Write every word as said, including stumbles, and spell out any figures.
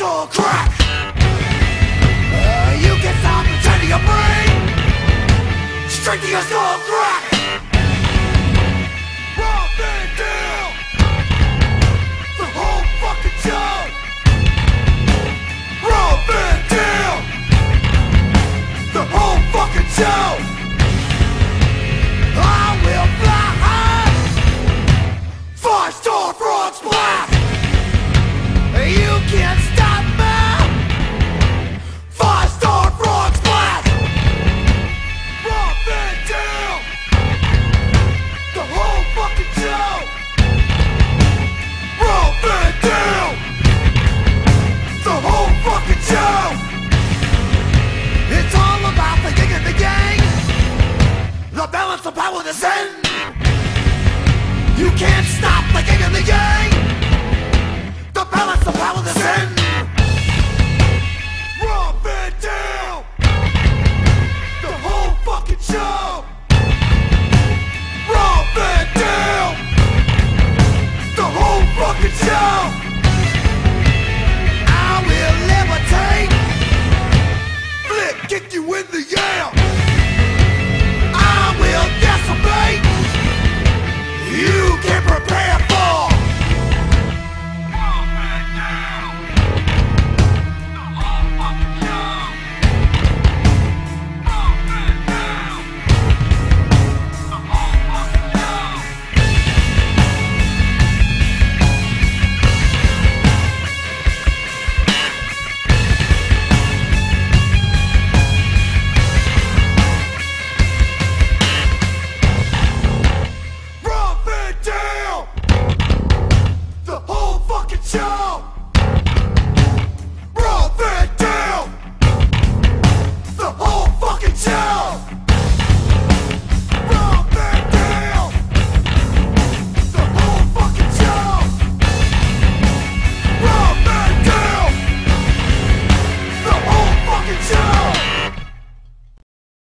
skull crack. Uh, you can stop pretending your brain. Straight to your skull crack. Raw Van Dam. The whole fucking show. Raw Van Dam. The whole fucking show. I will fly high. Five star frog splash. You can't stop me. Five star frog splash. Raw Van Dam. The whole fucking show. Raw Van Dam. The whole fucking show. It's all about the yin and the yang. The balance of power, the zen.